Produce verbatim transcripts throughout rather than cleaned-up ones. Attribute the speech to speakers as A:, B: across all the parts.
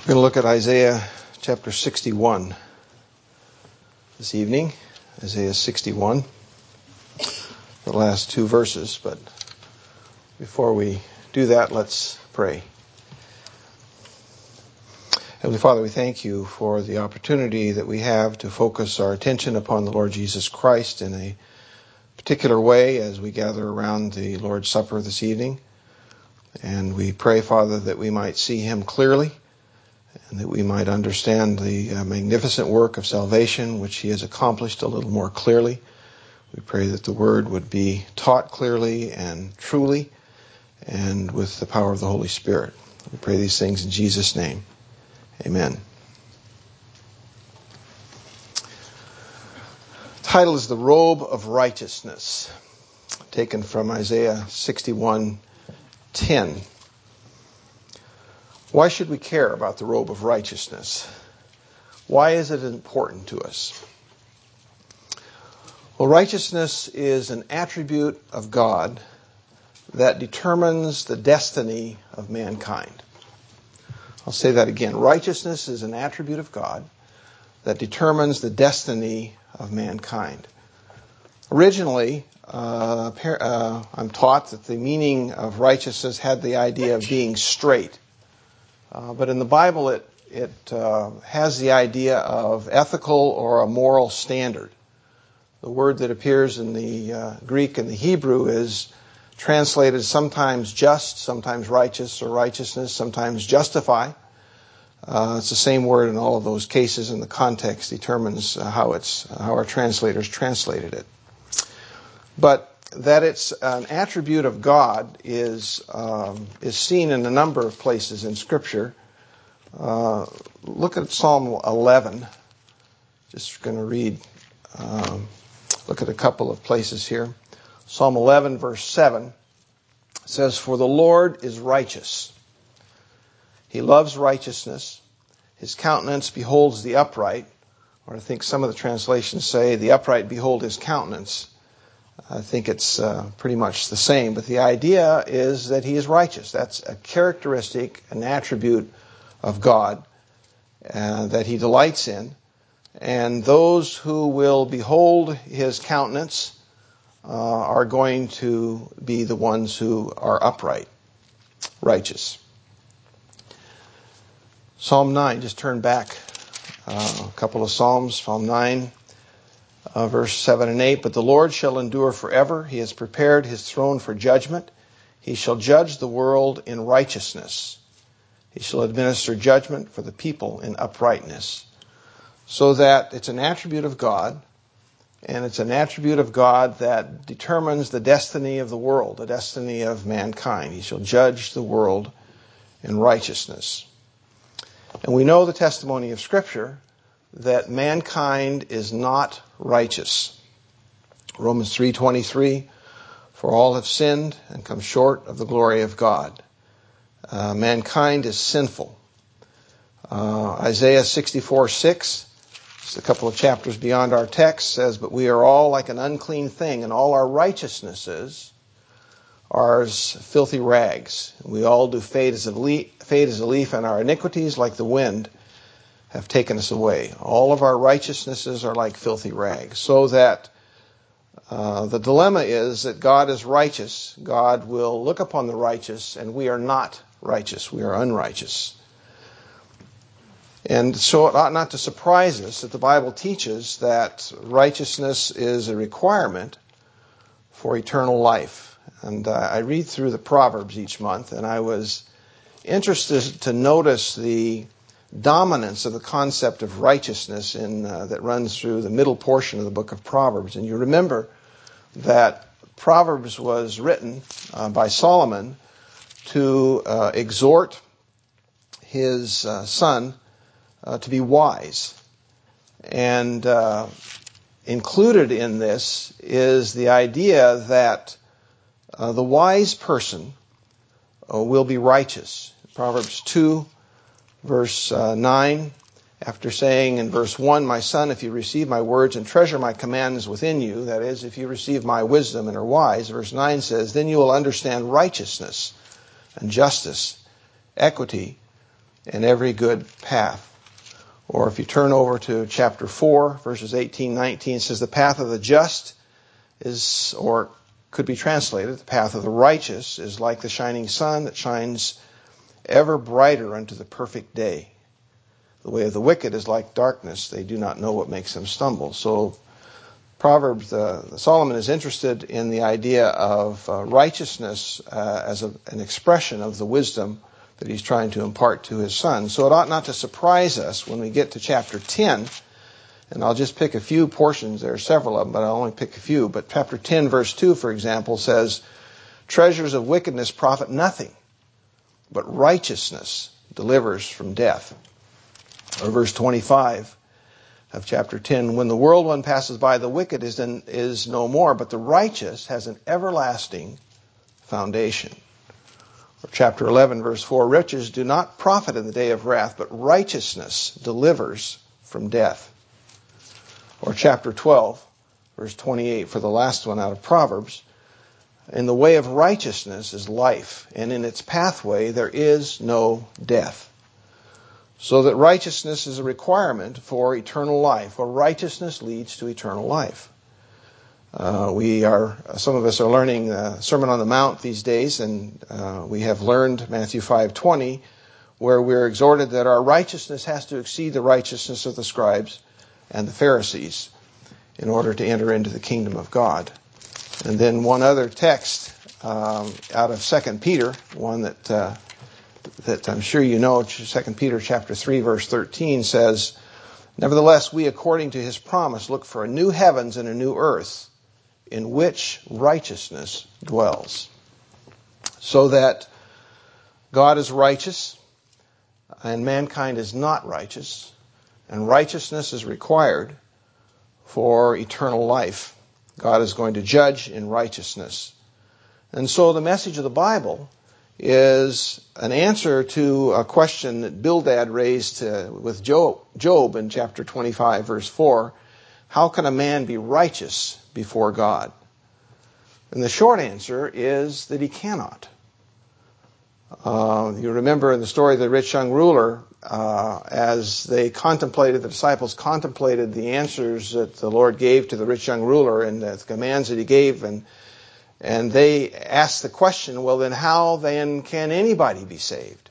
A: We're going to look at Isaiah chapter sixty-one this evening. Isaiah sixty-one, the last two verses. But before we do that, let's pray. Heavenly Father, we thank you for the opportunity that we have to focus our attention upon the Lord Jesus Christ in a particular way as we gather around the Lord's Supper this evening. And we pray, Father, that we might see him clearly, and that we might understand the uh, magnificent work of salvation which he has accomplished a little more clearly. We pray that the word would be taught clearly and truly and with the power of the Holy Spirit. We pray these things in Jesus' name. Amen. The title is The Robe of Righteousness, taken from Isaiah sixty-one ten. Why should we care about the robe of righteousness? Why is it important to us? Well, righteousness is an attribute of God that determines the destiny of mankind. I'll say that again. Righteousness is an attribute of God that determines the destiny of mankind. Originally, uh, uh, I'm taught that the meaning of righteousness had the idea of being straight. Uh, but in the Bible, it, it uh, has the idea of ethical or a moral standard. The word that appears in the uh, Greek and the Hebrew is translated sometimes just, sometimes righteous or righteousness, sometimes justify. Uh, it's the same word in all of those cases, and the context determines uh, how it's how our translators translated it. But that it's an attribute of God is um, is seen in a number of places in Scripture. Uh, look at Psalm eleven. Just going to read, um, look at a couple of places here. Psalm eleven, verse seven says, "For the Lord is righteous. He loves righteousness. His countenance beholds the upright." Or I think some of the translations say, "The upright behold his countenance." I think it's uh, pretty much the same, but the idea is that he is righteous. That's a characteristic, an attribute of God uh, that he delights in. And those who will behold his countenance uh, are going to be the ones who are upright, righteous. Psalm nine, just turn back uh, a couple of Psalms. Psalm nine. Uh, verse seven and eight, "But the Lord shall endure forever. He has prepared his throne for judgment. He shall judge the world in righteousness. He shall administer judgment for the people in uprightness." So that it's an attribute of God, and it's an attribute of God that determines the destiny of the world, the destiny of mankind. He shall judge the world in righteousness. And we know the testimony of Scripture that mankind is not righteous. Romans three twenty-three, "For all have sinned and come short of the glory of God." Uh, mankind is sinful. Uh, Isaiah sixty-four six, just a couple of chapters beyond our text, says, "But we are all like an unclean thing, and all our righteousnesses are as filthy rags. We all do fade as a leaf, fade as a leaf, and our iniquities, like the wind, have taken us away." All of our righteousnesses are like filthy rags. So that uh, the dilemma is that God is righteous. God will look upon the righteous, and we are not righteous. We are unrighteous. And so it ought not to surprise us that the Bible teaches that righteousness is a requirement for eternal life. And uh, I read through the Proverbs each month, and I was interested to notice the dominance of the concept of righteousness in uh, that runs through the middle portion of the book of Proverbs. And you remember that Proverbs was written uh, by Solomon to uh, exhort his uh, son uh, to be wise. And uh, included in this is the idea that uh, the wise person uh, will be righteous. Proverbs two Verse uh, nine, after saying in verse one, "My son, if you receive my words and treasure my commands within you," that is, if you receive my wisdom and are wise, verse nine says, "Then you will understand righteousness and justice, equity, and every good path. Or if you turn over to chapter four, verses eighteen, nineteen, it says, the path of the just is, or could be translated, the path of the righteous is like the shining sun that shines ever brighter unto the perfect day. The way of the wicked is like darkness. They do not know what makes them stumble. So Proverbs, uh, Solomon is interested in the idea of uh, righteousness uh, as a, an expression of the wisdom that he's trying to impart to his son. So it ought not to surprise us when we get to chapter ten, and I'll just pick a few portions. There are several of them, but I'll only pick a few. But chapter ten, verse two, for example, says, treasures of wickedness profit nothing, but righteousness delivers from death. Or verse twenty-five of chapter ten, when the whirlwind passes by, the wicked is, in, is no more, but the righteous has an everlasting foundation. Or chapter eleven, verse four, riches do not profit in the day of wrath, but righteousness delivers from death. Or chapter twelve, verse twenty-eight, for the last one out of Proverbs, in the way of righteousness is life, and in its pathway there is no death. So that righteousness is a requirement for eternal life, or righteousness leads to eternal life. Uh, we are, some of us are learning uh, Sermon on the Mount these days, and uh, we have learned Matthew five twenty, where we're exhorted that our righteousness has to exceed the righteousness of the scribes and the Pharisees in order to enter into the kingdom of God. And then one other text um, out of Second Peter, one that uh, that I'm sure you know, Second Peter chapter three, verse thirteen says, nevertheless, we according to his promise look for a new heavens and a new earth in which righteousness dwells. So that God is righteous and mankind is not righteous, and righteousness is required for eternal life. God is going to judge in righteousness. And so the message of the Bible is an answer to a question that Bildad raised uh, with Job, Job in chapter twenty-five, verse four. How can a man be righteous before God? And the short answer is that he cannot. Uh, you remember in the story of the rich young ruler, uh, as they contemplated, the disciples contemplated the answers that the Lord gave to the rich young ruler and the commands that he gave, and And they asked the question, well, then how then can anybody be saved?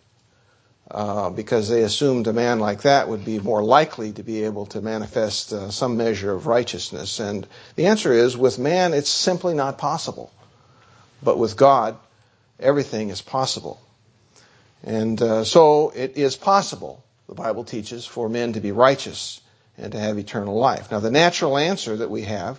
A: Uh, because they assumed a man like that would be more likely to be able to manifest uh, some measure of righteousness. And the answer is, with man, it's simply not possible. But with God, everything is possible. And uh, so it is possible, the Bible teaches, for men to be righteous and to have eternal life. Now, the natural answer that we have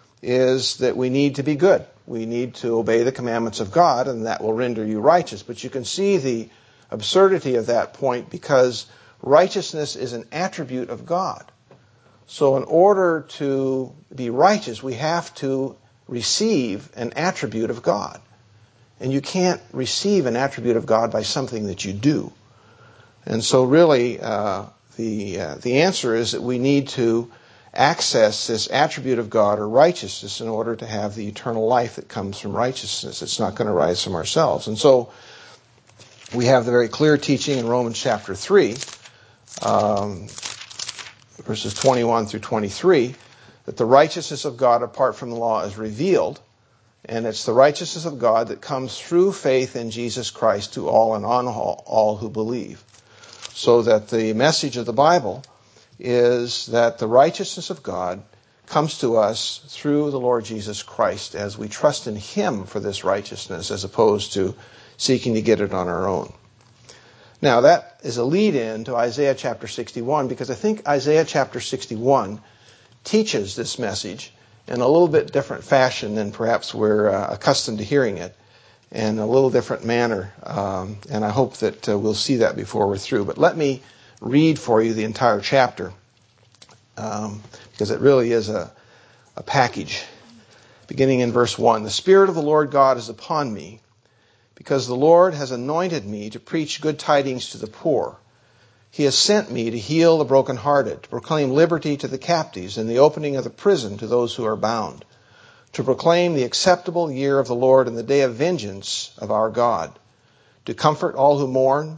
A: is that we need to be good. We need to obey the commandments of God, and that will render you righteous. But you can see the absurdity of that point, because righteousness is an attribute of God. So in order to be righteous, we have to receive an attribute of God. And you can't receive an attribute of God by something that you do. And so really, uh, the uh, the answer is that we need to access this attribute of God, or righteousness, in order to have the eternal life that comes from righteousness. It's not going to rise from ourselves. And so we have the very clear teaching in Romans chapter three, um, verses twenty-one through twenty-three, that the righteousness of God apart from the law is revealed, and it's the righteousness of God that comes through faith in Jesus Christ to all and on all, all who believe. So that the message of the Bible is that the righteousness of God comes to us through the Lord Jesus Christ as we trust in Him for this righteousness, as opposed to seeking to get it on our own. Now, that is a lead-in to Isaiah chapter sixty-one, because I think Isaiah chapter sixty-one teaches this message in a little bit different fashion than perhaps we're uh, accustomed to hearing it, in a little different manner. Um, and I hope that uh, we'll see that before we're through. But let me read for you the entire chapter, um, because it really is a, a package. Beginning in verse one, the Spirit of the Lord God is upon me, because the Lord has anointed me to preach good tidings to the poor. He has sent me to heal the brokenhearted, to proclaim liberty to the captives, and the opening of the prison to those who are bound, to proclaim the acceptable year of the Lord and the day of vengeance of our God, to comfort all who mourn,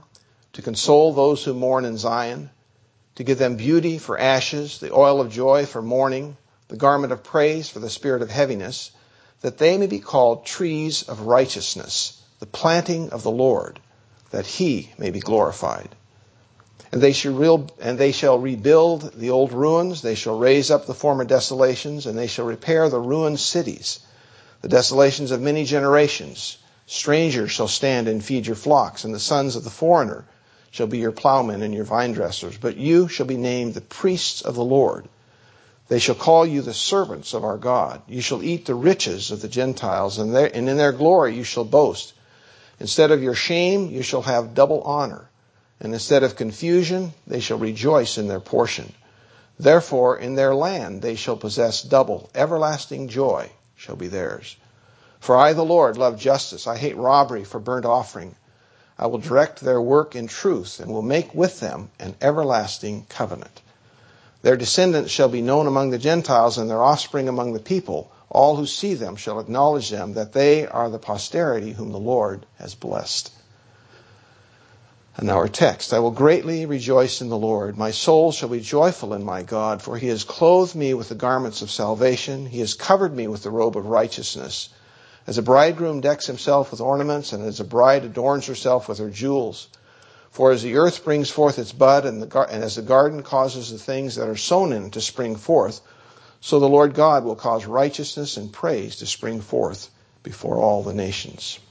A: to console those who mourn in Zion, to give them beauty for ashes, the oil of joy for mourning, the garment of praise for the spirit of heaviness, that they may be called trees of righteousness, the planting of the Lord, that he may be glorified. And they shall re- and they shall rebuild the old ruins, they shall raise up the former desolations, and they shall repair the ruined cities, the desolations of many generations. Strangers shall stand and feed your flocks, and the sons of the foreigner shall be your plowmen and your vine dressers. But you shall be named the priests of the Lord. They shall call you the servants of our God. You shall eat the riches of the Gentiles, and, there, and in their glory you shall boast. Instead of your shame, you shall have double honor. And instead of confusion, they shall rejoice in their portion. Therefore, in their land they shall possess double. Everlasting joy shall be theirs. For I, the Lord, love justice. I hate robbery for burnt offering. I will direct their work in truth and will make with them an everlasting covenant. Their descendants shall be known among the Gentiles and their offspring among the people. All who see them shall acknowledge them, that they are the posterity whom the Lord has blessed. And now our text. I will greatly rejoice in the Lord. My soul shall be joyful in my God, for he has clothed me with the garments of salvation. He has covered me with the robe of righteousness. As a bridegroom decks himself with ornaments, and as a bride adorns herself with her jewels. For as the earth brings forth its bud, and, the gar- and as the garden causes the things that are sown in it to spring forth, so the Lord God will cause righteousness and praise to spring forth before all the nations.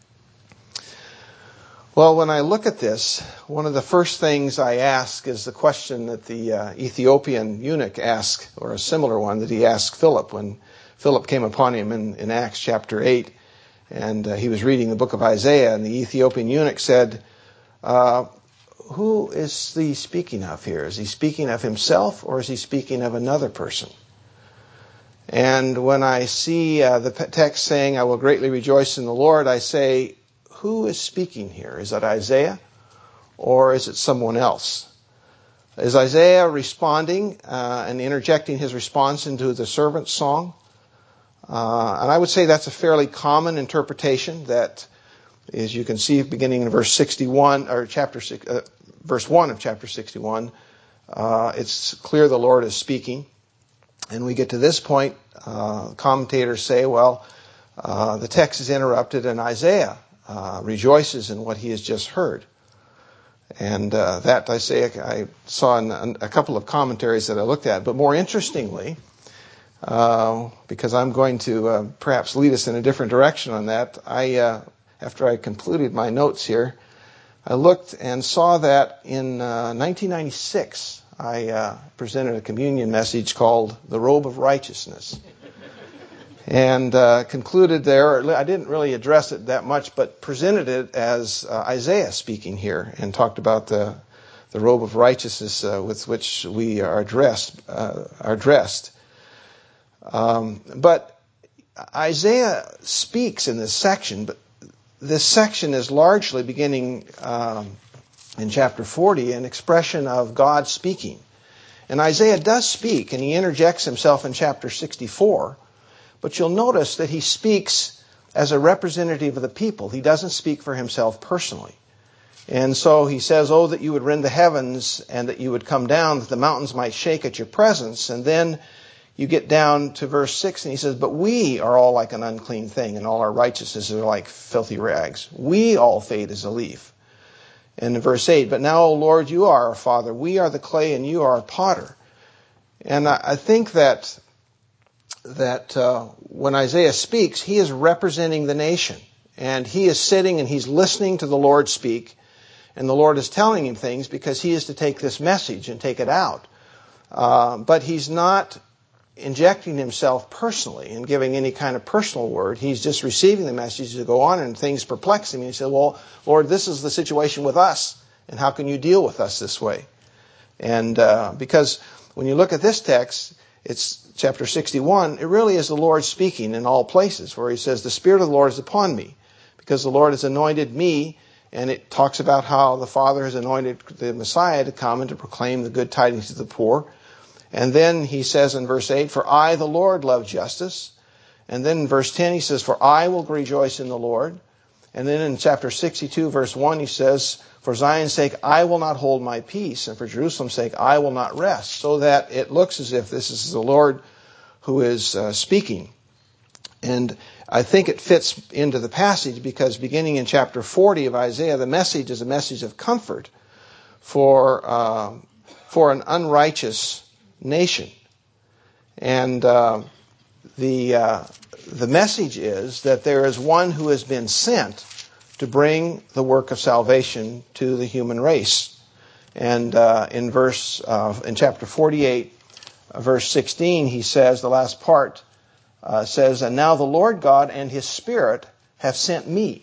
A: Well, when I look at this, one of the first things I ask is the question that the uh, Ethiopian eunuch asked, or a similar one that he asked Philip when Philip came upon him in, in Acts chapter eight, and uh, he was reading the book of Isaiah, and the Ethiopian eunuch said, uh, who is he speaking of here? Is he speaking of himself, or is he speaking of another person? And when I see uh, the text saying, I will greatly rejoice in the Lord, I say, who is speaking here? Is it Isaiah, or is it someone else? Is Isaiah responding uh, and interjecting his response into the servant's song? Uh, and I would say that's a fairly common interpretation that, as you can see beginning in verse sixty-one, or chapter six, uh, verse one of chapter sixty-one, uh, it's clear the Lord is speaking. And we get to this point, uh, commentators say, well, uh, the text is interrupted and Isaiah uh, rejoices in what he has just heard. And uh, that, I say, I saw in a couple of commentaries that I looked at. But more interestingly, uh, because I'm going to uh, perhaps lead us in a different direction on that, I, uh, after I concluded my notes here, I looked and saw that in uh, nineteen ninety-six, I uh, presented a communion message called The Robe of Righteousness. And uh, concluded there, I didn't really address it that much, but presented it as uh, Isaiah speaking here and talked about the the robe of righteousness uh, with which we are dressed. Uh, are dressed. Um, but Isaiah speaks in this section, but this section is largely beginning um, in chapter forty, an expression of God speaking. And Isaiah does speak, and he interjects himself in chapter sixty-four. But you'll notice that he speaks as a representative of the people. He doesn't speak for himself personally. And so he says, oh, that you would rend the heavens and that you would come down, that the mountains might shake at your presence. And then you get down to verse six and he says, but we are all like an unclean thing, and all our righteousnesses are like filthy rags. We all fade as a leaf. And in verse eight, but now, O Lord, you are our Father. We are the clay and you are our potter. And I think that that uh, when Isaiah speaks, he is representing the nation. And he is sitting and he's listening to the Lord speak. And the Lord is telling him things because he is to take this message and take it out. Uh, but he's not injecting himself personally and giving any kind of personal word. He's just receiving the message to go on, and things perplex him. And he said, well, Lord, this is the situation with us. And how can you deal with us this way? And uh, because when you look at this text, it's chapter sixty-one, it really is the Lord speaking in all places, where he says, the Spirit of the Lord is upon me, because the Lord has anointed me, and it talks about how the Father has anointed the Messiah to come and to proclaim the good tidings to the poor. And then he says in verse eight, for I, the Lord, love justice. And then in verse ten he says, for I will rejoice in the Lord. And then in chapter sixty-two, verse one, he says, for Zion's sake, I will not hold my peace, and for Jerusalem's sake, I will not rest. So that it looks as if this is the Lord who is uh, speaking. And I think it fits into the passage because beginning in chapter forty of Isaiah, the message is a message of comfort for uh, for an unrighteous nation. And uh, the uh, the message is that there is one who has been sent to bring the work of salvation to the human race. And uh, in verse uh, in chapter forty-eight, uh, verse sixteen, he says, the last part uh, says, and now the Lord God and his Spirit have sent me.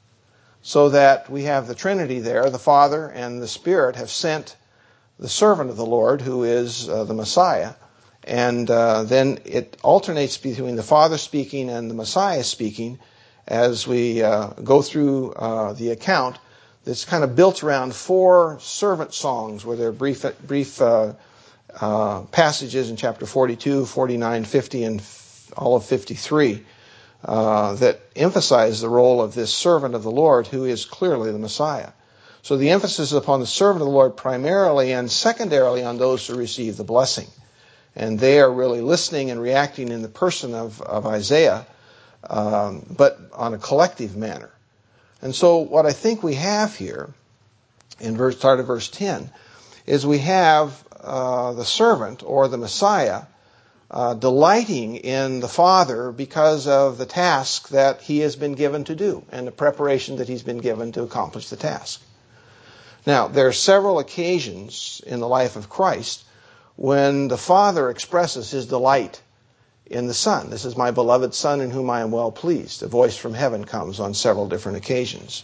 A: So that we have the Trinity there, the Father and the Spirit have sent the servant of the Lord, who is uh, the Messiah. And uh, then it alternates between the Father speaking and the Messiah speaking as we uh, go through uh, the account that's kind of built around four servant songs, where there are brief, brief uh, uh, passages in chapter forty-two, forty-nine, fifty, and all of fifty-three uh, that emphasize the role of this servant of the Lord, who is clearly the Messiah. So the emphasis is upon the servant of the Lord primarily, and secondarily on those who receive the blessing. And they are really listening and reacting in the person of, of Isaiah, um, but on a collective manner. And so what I think we have here, in verse, start of verse ten, is we have uh, the servant, or the Messiah, uh, delighting in the Father because of the task that he has been given to do, and the preparation that he's been given to accomplish the task. Now, there are several occasions in the life of Christ when the Father expresses his delight in the Son. This is my beloved Son in whom I am well pleased. A voice from heaven comes on several different occasions.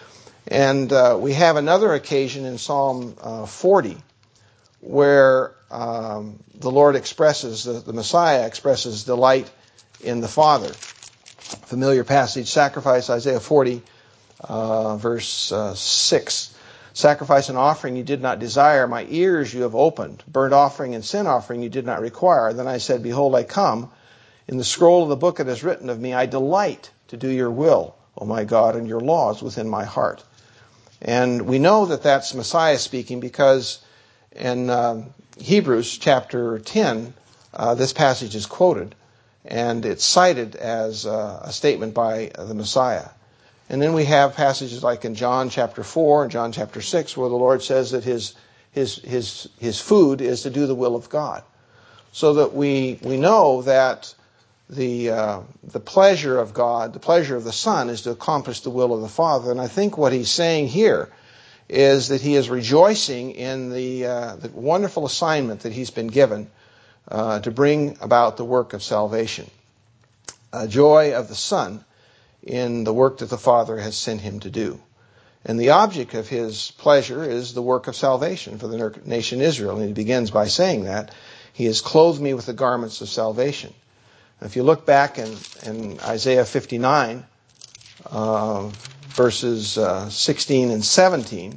A: And uh, we have another occasion in Psalm uh, forty where um, the Lord expresses, the, the Messiah expresses delight in the Father. Familiar passage, sacrifice, Isaiah forty, uh, verse uh, six. Sacrifice and offering you did not desire. My ears you have opened. Burnt offering and sin offering you did not require. Then I said, behold, I come. In the scroll of the book it is written of me, I delight to do your will, O my God, and your laws within my heart. And we know that that's Messiah speaking because in uh, Hebrews chapter ten, uh, this passage is quoted. And it's cited as uh, a statement by the Messiah. And then we have passages like in John chapter four and John chapter six where the Lord says that his his his his food is to do the will of God. So that we we know that the uh, the pleasure of God, the pleasure of the Son is to accomplish the will of the Father. And I think what he's saying here is that he is rejoicing in the uh, the wonderful assignment that he's been given uh, to bring about the work of salvation. A joy of the Son in the work that the Father has sent him to do. And the object of his pleasure is the work of salvation for the nation Israel. And he begins by saying that. He has clothed me with the garments of salvation. And if you look back in, in Isaiah fifty-nine, uh, verses uh, sixteen and seventeen,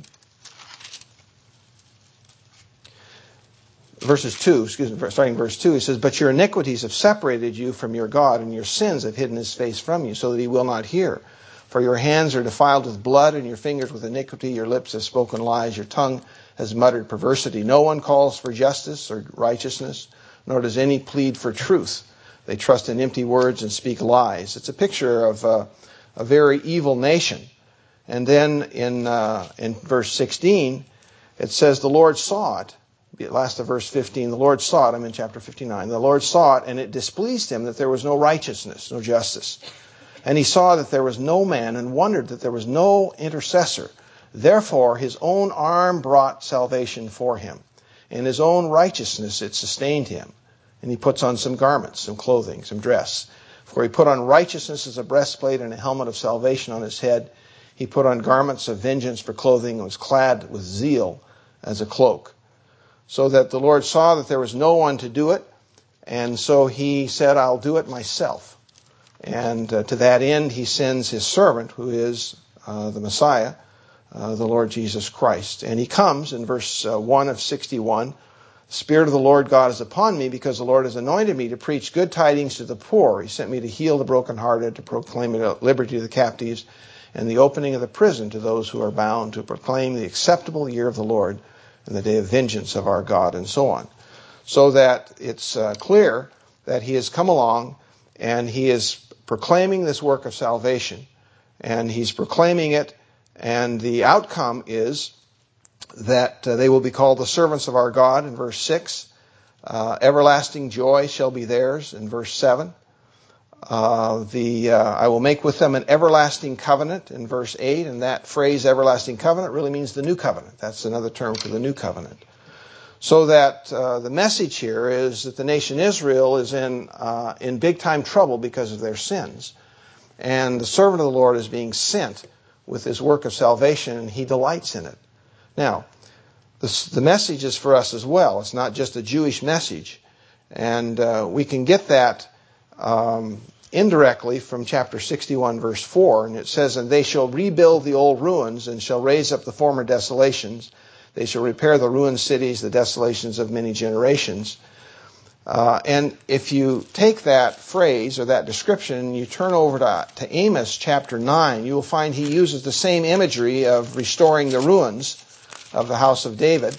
A: verses two, excuse me, starting verse two, he says, but your iniquities have separated you from your God, and your sins have hidden his face from you, so that he will not hear. For your hands are defiled with blood, and your fingers with iniquity. Your lips have spoken lies. Your tongue has muttered perversity. No one calls for justice or righteousness, nor does any plead for truth. They trust in empty words and speak lies. It's a picture of uh, a very evil nation. And then in uh, in verse sixteen, it says, the Lord saw it. Last of verse fifteen, the Lord saw it. I'm in chapter fifty-nine. The Lord saw it, and it displeased him that there was no righteousness, no justice. And he saw that there was no man, and wondered that there was no intercessor. Therefore, his own arm brought salvation for him. In his own righteousness it sustained him. And he puts on some garments, some clothing, some dress. For he put on righteousness as a breastplate and a helmet of salvation on his head. He put on garments of vengeance for clothing and was clad with zeal as a cloak. So that the Lord saw that there was no one to do it. And so he said, I'll do it myself. And uh, to that end, he sends his servant, who is uh, the Messiah, uh, the Lord Jesus Christ. And he comes in verse uh, one of sixty-one. The Spirit of the Lord God is upon me, because the Lord has anointed me to preach good tidings to the poor. He sent me to heal the brokenhearted, to proclaim liberty to the captives, and the opening of the prison to those who are bound, to proclaim the acceptable year of the Lord and the day of vengeance of our God, and so on. So that it's uh, clear that he has come along and he is proclaiming this work of salvation, and he's proclaiming it, and the outcome is that uh, they will be called the servants of our God in verse six. Uh, everlasting joy shall be theirs in verse seven. Uh, the uh, I will make with them an everlasting covenant in verse eight, and that phrase everlasting covenant really means the new covenant. That's another term for the new covenant. So that uh, the message here is that the nation Israel is in uh, in big time trouble because of their sins, and the servant of the Lord is being sent with his work of salvation, and he delights in it. Now, this, the message is for us as well. It's not just a Jewish message, and uh, we can get that um, indirectly from chapter sixty-one, verse four, and it says, "And they shall rebuild the old ruins, and shall raise up the former desolations. They shall repair the ruined cities, the desolations of many generations." Uh, and if you take that phrase or that description and you turn over to, to Amos chapter nine, you will find he uses the same imagery of restoring the ruins of the house of David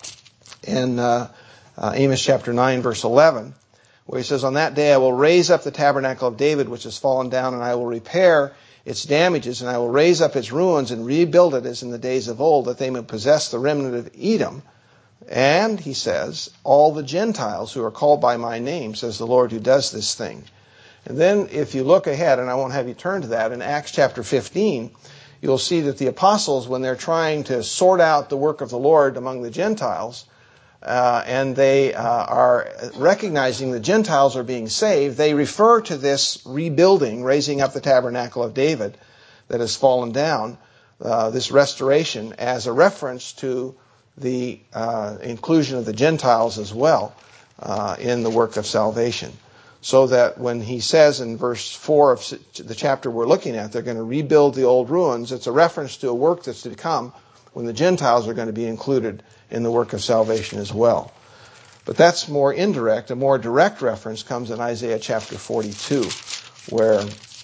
A: in uh, uh, Amos chapter nine, verse eleven, where he says, "On that day I will raise up the tabernacle of David, which has fallen down, and I will repair its damages, and I will raise up its ruins and rebuild it as in the days of old, that they may possess the remnant of Edom. And," he says, "all the Gentiles who are called by my name, says the Lord who does this thing." And then if you look ahead, and I won't have you turn to that, in Acts chapter fifteen, you'll see that the apostles, when they're trying to sort out the work of the Lord among the Gentiles, uh, and they uh, are recognizing the Gentiles are being saved, they refer to this rebuilding, raising up the tabernacle of David that has fallen down, uh, this restoration, as a reference to the uh, inclusion of the Gentiles as well uh, in the work of salvation. So that when he says in verse four of the chapter we're looking at, they're going to rebuild the old ruins, it's a reference to a work that's to come when the Gentiles are going to be included in the work of salvation as well. But that's more indirect. A more direct reference comes in Isaiah chapter forty-two, where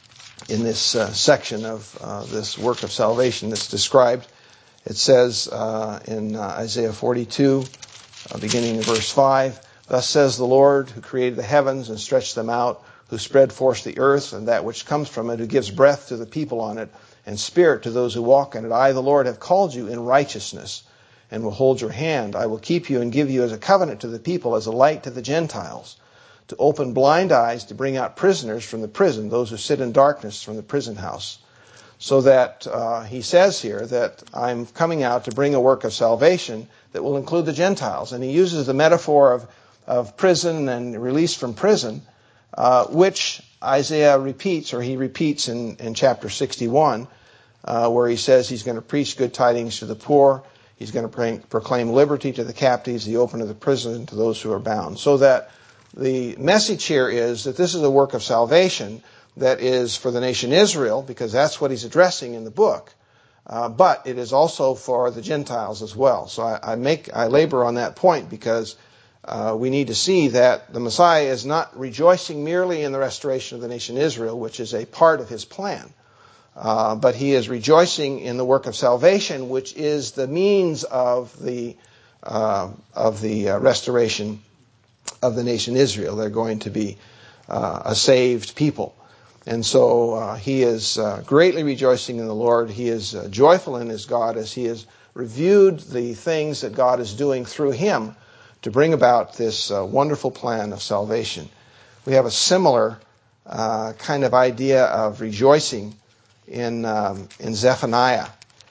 A: in this uh, section of uh, this work of salvation that's described, it says uh, in uh, Isaiah forty-two, uh, beginning in verse five, "Thus says the Lord, who created the heavens and stretched them out, who spread forth the earth and that which comes from it, who gives breath to the people on it, and spirit to those who walk in it. I, the Lord, have called you in righteousness, and will hold your hand. I will keep you and give you as a covenant to the people, as a light to the Gentiles, to open blind eyes, to bring out prisoners from the prison, those who sit in darkness from the prison house." So that uh, he says here that I'm coming out to bring a work of salvation that will include the Gentiles. And he uses the metaphor of, of prison and release from prison, uh, which Isaiah repeats, or he repeats in, in chapter sixty-one, uh, where he says he's going to preach good tidings to the poor. He's going to bring, proclaim liberty to the captives, the opening of the prison to those who are bound. So that the message here is that this is a work of salvation that is for the nation Israel, because that's what he's addressing in the book. Uh, but it is also for the Gentiles as well. So I, I make I labor on that point because uh, we need to see that the Messiah is not rejoicing merely in the restoration of the nation Israel, which is a part of his plan, uh, but he is rejoicing in the work of salvation, which is the means of the uh, of the uh, restoration of the nation Israel. They're going to be uh, a saved people. And so uh, he is uh, greatly rejoicing in the Lord. He is uh, joyful in his God as he has reviewed the things that God is doing through him to bring about this uh, wonderful plan of salvation. We have a similar uh, kind of idea of rejoicing in um, in Zephaniah,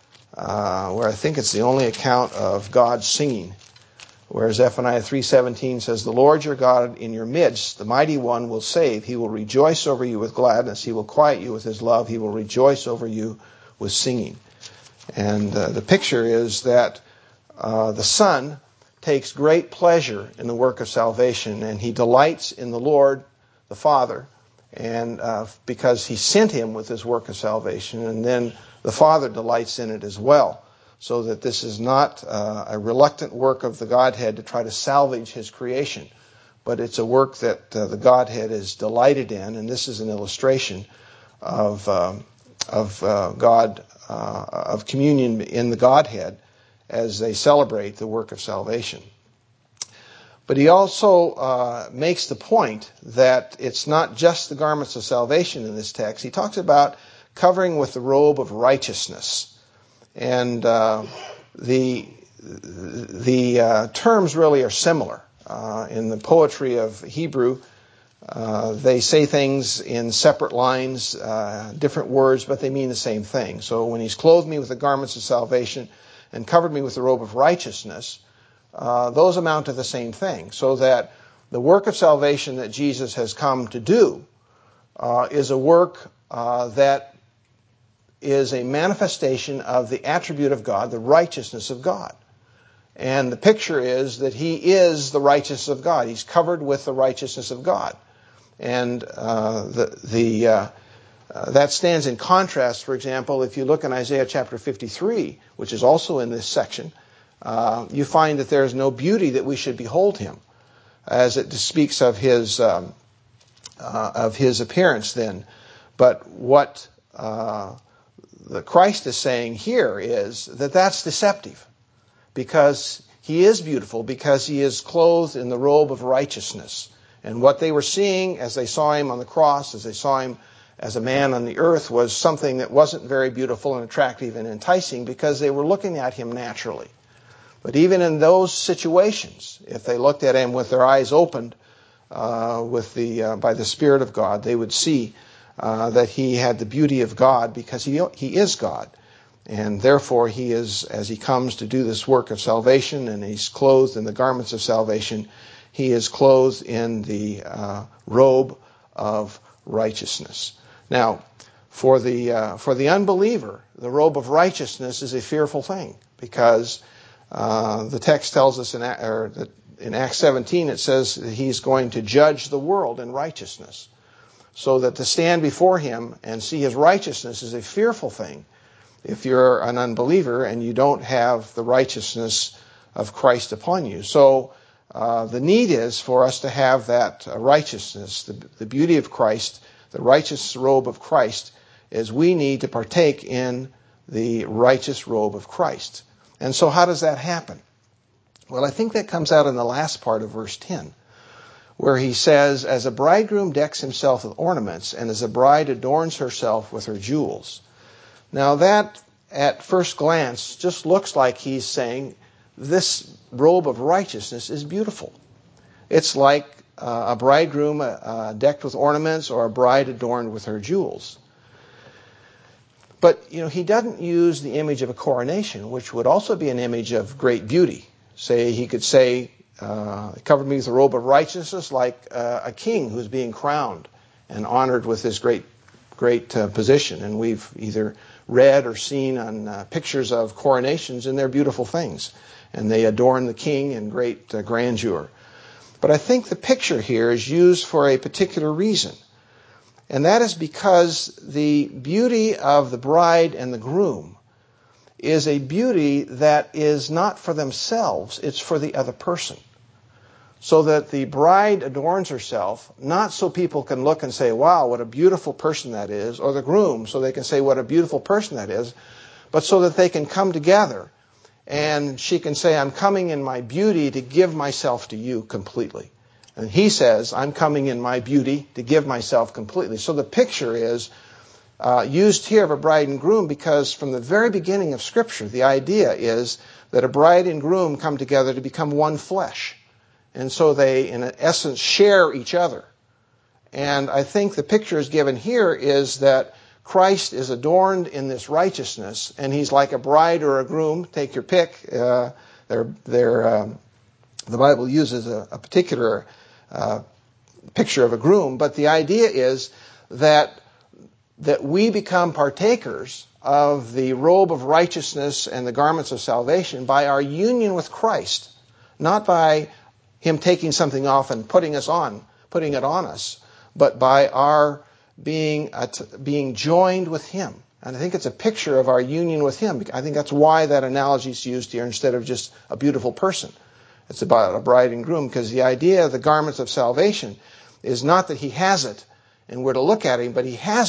A: uh, where I think it's the only account of God singing. Where Zephaniah three seventeen says, "The Lord your God in your midst, the mighty one, will save. He will rejoice over you with gladness. He will quiet you with his love. He will rejoice over you with singing." And uh, the picture is that uh, the Son takes great pleasure in the work of salvation, and he delights in the Lord, the Father, and uh, because he sent him with his work of salvation, and then the Father delights in it as well. So that this is not uh, a reluctant work of the Godhead to try to salvage his creation, but it's a work that uh, the Godhead is delighted in, and this is an illustration of um, of uh, God, uh, of communion in the Godhead as they celebrate the work of salvation. But he also uh, makes the point that it's not just the garments of salvation in this text. He talks about covering with the robe of righteousness. And uh, the the uh, terms really are similar. Uh, in the poetry of Hebrew, uh, they say things in separate lines, uh, different words, but they mean the same thing. So when he's clothed me with the garments of salvation and covered me with the robe of righteousness, Uh, those amount to the same thing, so that the work of salvation that Jesus has come to do uh, is a work uh, that is a manifestation of the attribute of God, the righteousness of God. And the picture is that he is the righteousness of God. He's covered with the righteousness of God. And uh, the, the uh, uh, that stands in contrast, for example, if you look in Isaiah chapter fifty-three, which is also in this section, Uh, you find that there is no beauty that we should behold him, as it speaks of his um, uh, of his appearance then. But what uh, the Christ is saying here is that that's deceptive, because he is beautiful, because he is clothed in the robe of righteousness. And what they were seeing as they saw him on the cross, as they saw him as a man on the earth, was something that wasn't very beautiful and attractive and enticing, because they were looking at him naturally. But even in those situations, if they looked at him with their eyes opened uh, with the uh, by the Spirit of God, they would see uh, that he had the beauty of God, because he he is God, and therefore he is, as he comes to do this work of salvation, and he's clothed in the garments of salvation, he is clothed in the uh, robe of righteousness. Now, for the uh, for the unbeliever, the robe of righteousness is a fearful thing, because Uh, the text tells us in, or that in Acts seventeen, it says that he's going to judge the world in righteousness. So that to stand before him and see his righteousness is a fearful thing if you're an unbeliever and you don't have the righteousness of Christ upon you. So uh, the need is for us to have that uh, righteousness, the, the beauty of Christ, the righteous robe of Christ, is we need to partake in the righteous robe of Christ. And so how does that happen? Well, I think that comes out in the last part of verse ten, where he says, as a bridegroom decks himself with ornaments, and as a bride adorns herself with her jewels. Now that, at first glance, just looks like he's saying this robe of righteousness is beautiful. It's like uh, a bridegroom uh, decked with ornaments, or a bride adorned with her jewels. But, you know, he doesn't use the image of a coronation, which would also be an image of great beauty. Say, he could say, uh, covered me with the robe of righteousness, like uh, a king who's being crowned and honored with this great, great uh, position. And we've either read or seen on uh, pictures of coronations, and they're beautiful things. And they adorn the king in great uh, grandeur. But I think the picture here is used for a particular reason. And that is because the beauty of the bride and the groom is a beauty that is not for themselves, it's for the other person. So that the bride adorns herself, not so people can look and say, wow, what a beautiful person that is, or the groom, so they can say what a beautiful person that is, but so that they can come together and she can say, I'm coming in my beauty to give myself to you completely. And he says, I'm coming in my beauty to give myself completely. So the picture is uh, used here of a bride and groom, because from the very beginning of Scripture, the idea is that a bride and groom come together to become one flesh. And so they, in essence, share each other. And I think the picture is given here is that Christ is adorned in this righteousness, and he's like a bride or a groom, take your pick. Uh, they're, they're, um, the Bible uses a, a particular Uh, picture of a groom, but the idea is that that we become partakers of the robe of righteousness and the garments of salvation by our union with Christ, not by him taking something off and putting us on, putting it on us, but by our being at, being joined with him. And I think it's a picture of our union with him. I think that's why that analogy is used here instead of just a beautiful person. It's about a bride and groom, because the idea of the garments of salvation is not that he has it and we're to look at him, but he has it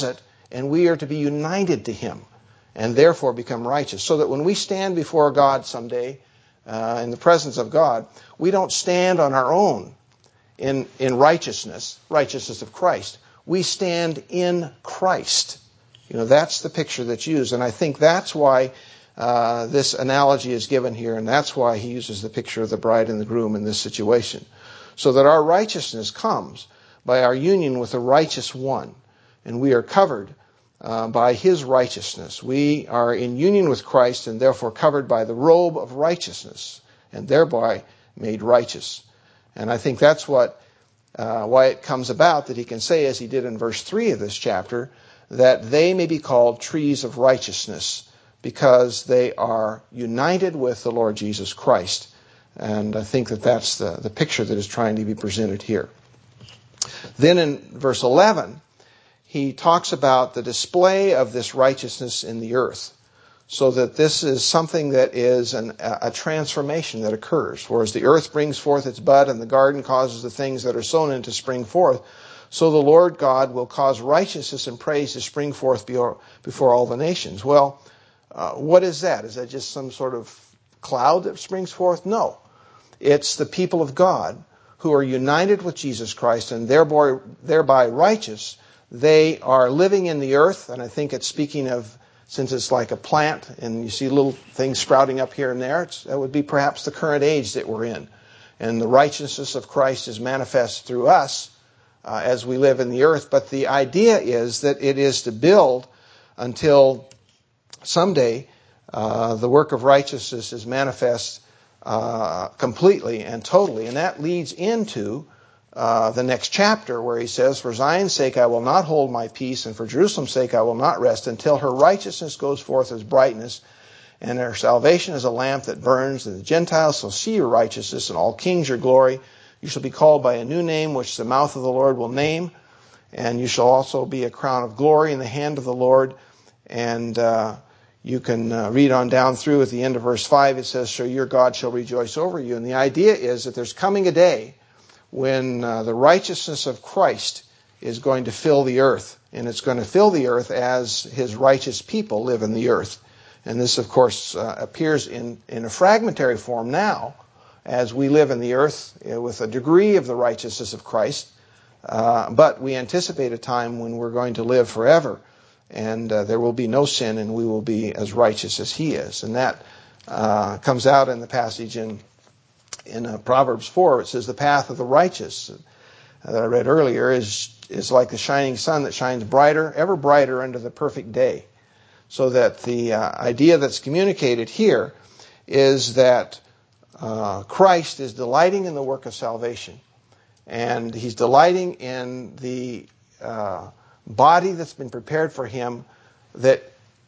A: and we are to be united to him and therefore become righteous. So that when we stand before God someday, uh, in the presence of God, we don't stand on our own in, in righteousness, righteousness of Christ. We stand in Christ. You know, that's the picture that's used. And I think that's why uh, this analogy is given here, and that's why he uses the picture of the bride and the groom in this situation. So that our righteousness comes by our union with the righteous one, and we are covered uh, by his righteousness. We are in union with Christ and therefore covered by the robe of righteousness, and thereby made righteous. And I think that's what uh, why it comes about that he can say, as he did in verse three of this chapter, that they may be called trees of righteousness, because they are united with the Lord Jesus Christ. And I think that that's the, the picture that is trying to be presented here. Then in verse eleven, he talks about the display of this righteousness in the earth, so that this is something that is an, a transformation that occurs. For as the earth brings forth its bud and the garden causes the things that are sown in to spring forth, so the Lord God will cause righteousness and praise to spring forth before all the nations. Well, uh, what is that? Is that just some sort of cloud that springs forth? No. It's the people of God who are united with Jesus Christ and thereby, thereby righteous. They are living in the earth, and I think it's speaking of, since it's like a plant and you see little things sprouting up here and there, it's, that would be perhaps the current age that we're in. And the righteousness of Christ is manifest through us uh, as we live in the earth. But the idea is that it is to build until someday uh, the work of righteousness is manifest uh, completely and totally. And that leads into Uh, the next chapter where he says, for Zion's sake I will not hold my peace, and for Jerusalem's sake I will not rest until her righteousness goes forth as brightness, and her salvation as a lamp that burns, and the Gentiles shall see your righteousness, and all kings your glory. You shall be called by a new name, which the mouth of the Lord will name, and you shall also be a crown of glory in the hand of the Lord. And uh, you can uh, read on down through at the end of verse five, it says, so your God shall rejoice over you. And the idea is that there's coming a day when uh, the righteousness of Christ is going to fill the earth. And it's going to fill the earth as his righteous people live in the earth. And this, of course, uh, appears in, in a fragmentary form now, as we live in the earth uh, with a degree of the righteousness of Christ. Uh, but we anticipate a time when we're going to live forever, and uh, there will be no sin, and we will be as righteous as he is. And that uh, comes out in the passage in In uh, Proverbs four, it says, the path of the righteous uh, that I read earlier is is like the shining sun that shines brighter, ever brighter under the perfect day. So that the uh, idea that's communicated here is that uh, Christ is delighting in the work of salvation. And he's delighting in the uh, body that's been prepared for him that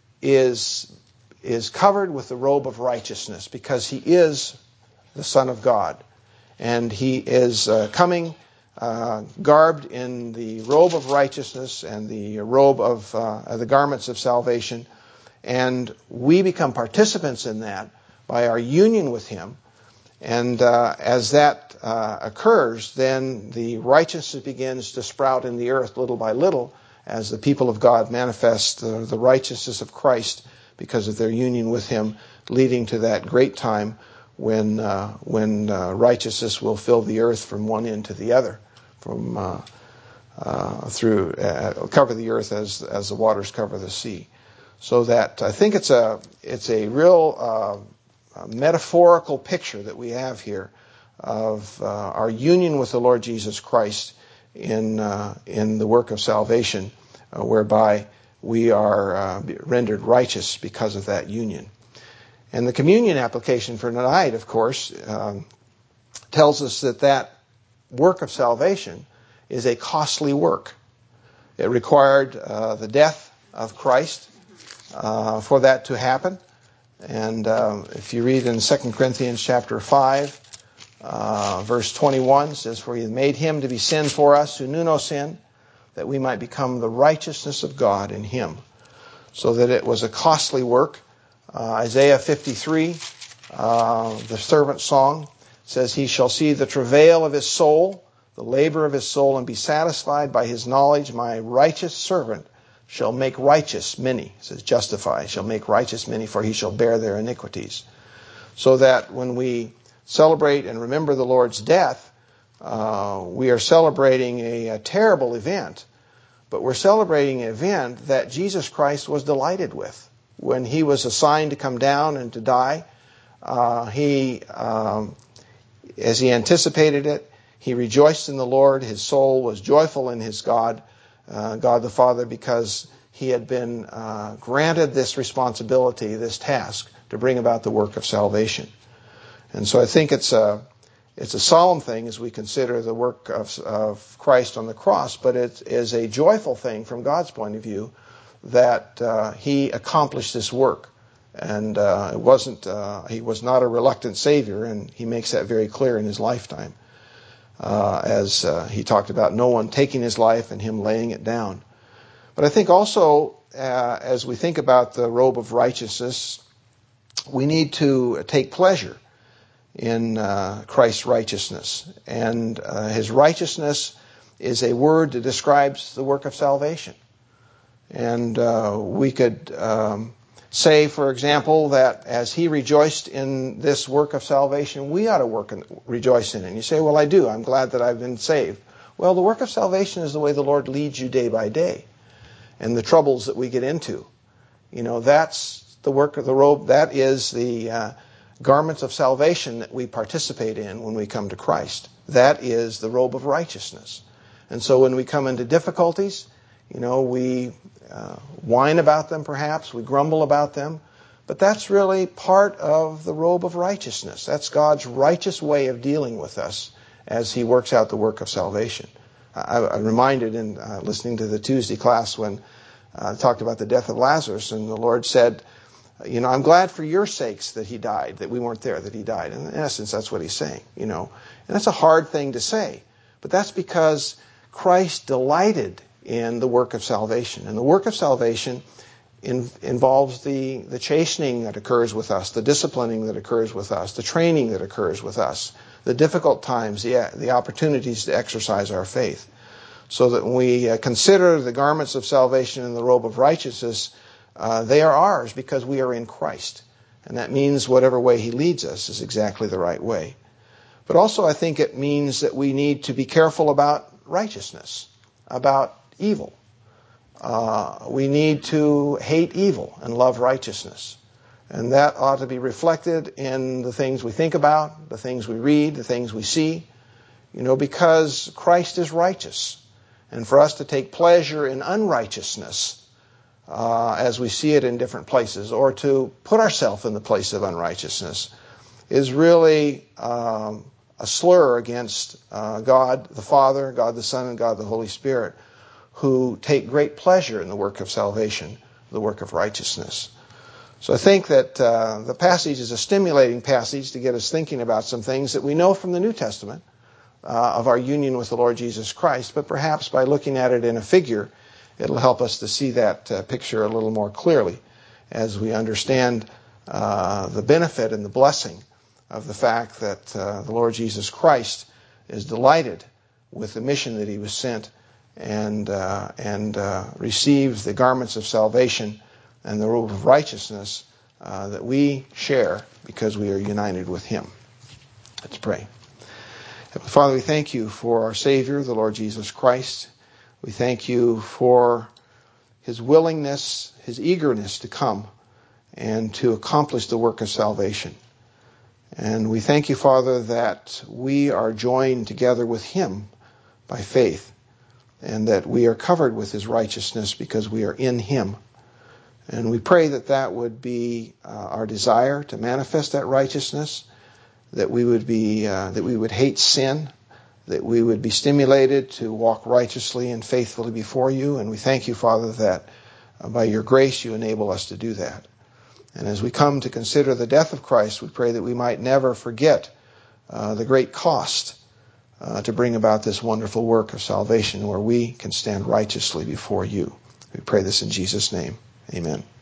A: is, is covered with the robe of righteousness, because he is the Son of God. And he is uh, coming uh, garbed in the robe of righteousness and the robe of uh, the garments of salvation. And we become participants in that by our union with him. And uh, as that uh, occurs, then the righteousness begins to sprout in the earth little by little, as the people of God manifest the, the righteousness of Christ because of their union with him, leading to that great time when uh, when uh, righteousness will fill the earth from one end to the other, from uh, uh, through uh, cover the earth as as the waters cover the sea. So that I think it's a it's a real uh, a metaphorical picture that we have here of uh, our union with the Lord Jesus Christ in uh, in the work of salvation, uh, whereby we are uh, rendered righteous because of that union. And the communion application for tonight, of course, um, tells us that that work of salvation is a costly work. It required uh, the death of Christ uh, for that to happen. And uh, if you read in Second Corinthians chapter five, uh, verse twenty-one, it says, for he made him to be sin for us who knew no sin, that we might become the righteousness of God in him. So that it was a costly work. Uh, Isaiah fifty-three, uh, the servant song, says, he shall see the travail of his soul, the labor of his soul, and be satisfied by his knowledge. My righteous servant shall make righteous many. It says justify, shall make righteous many, for he shall bear their iniquities. So that when we celebrate and remember the Lord's death, uh, we are celebrating a, a terrible event, but we're celebrating an event that Jesus Christ was delighted with. When he was assigned to come down and to die, uh, he, um, as he anticipated it, he rejoiced in the Lord. His soul was joyful in his God, uh, God the Father, because he had been uh, granted this responsibility, this task, to bring about the work of salvation. And so I think it's a, it's a solemn thing as we consider the work of, of Christ on the cross, but it is a joyful thing from God's point of view that uh, he accomplished this work. And uh, it wasn't, uh, he was not a reluctant Savior, and he makes that very clear in his lifetime. Uh, as uh, he talked about no one taking his life and him laying it down. But I think also, uh, as we think about the robe of righteousness, we need to take pleasure in uh, Christ's righteousness. And uh, his righteousness is a word that describes the work of salvation. And uh, we could um, say, for example, that as he rejoiced in this work of salvation, we ought to work and rejoice in it. And you say, well, I do. I'm glad that I've been saved. Well, the work of salvation is the way the Lord leads you day by day. And the troubles that we get into, you know, that's the work of the robe. That is the uh, garments of salvation that we participate in when we come to Christ. That is the robe of righteousness. And so when we come into difficulties, you know, we uh, whine about them perhaps, we grumble about them, but that's really part of the robe of righteousness. That's God's righteous way of dealing with us as he works out the work of salvation. I, I'm reminded in uh, listening to the Tuesday class when uh, I talked about the death of Lazarus, and the Lord said, you know, I'm glad for your sakes that he died, that we weren't there, that he died. And in essence, that's what he's saying, you know. And that's a hard thing to say, but that's because Christ delighted in the work of salvation. And the work of salvation in, involves the, the chastening that occurs with us, the disciplining that occurs with us, the training that occurs with us, the difficult times, the, the opportunities to exercise our faith. So that when we uh, consider the garments of salvation and the robe of righteousness, uh, they are ours because we are in Christ. And that means whatever way he leads us is exactly the right way. But also I think it means that we need to be careful about righteousness, about evil. Uh, we need to hate evil and love righteousness. And that ought to be reflected in the things we think about, the things we read, the things we see, you know, because Christ is righteous. And for us to take pleasure in unrighteousness, uh, as we see it in different places, or to put ourselves in the place of unrighteousness, is really um, a slur against uh, God the Father, God the Son, and God the Holy Spirit, who take great pleasure in the work of salvation, the work of righteousness. So I think that uh, the passage is a stimulating passage to get us thinking about some things that we know from the New Testament uh, of our union with the Lord Jesus Christ, but perhaps by looking at it in a figure, it'll help us to see that uh, picture a little more clearly as we understand uh, the benefit and the blessing of the fact that uh, the Lord Jesus Christ is delighted with the mission that he was sent and uh, and uh, receives the garments of salvation and the robe of righteousness uh, that we share because we are united with him. Let's pray. Heavenly Father, we thank you for our Savior, the Lord Jesus Christ. We thank you for his willingness, his eagerness to come and to accomplish the work of salvation. And we thank you, Father, that we are joined together with him by faith, and that we are covered with his righteousness because we are in him. And we pray that that would be uh, our desire to manifest that righteousness, that we would be uh, that we would hate sin, that we would be stimulated to walk righteously and faithfully before you. And we thank you, Father, that uh, by your grace you enable us to do that. And as we come to consider the death of Christ, we pray that we might never forget uh, the great cost uh, to bring about this wonderful work of salvation where we can stand righteously before you. We pray this in Jesus' name. Amen.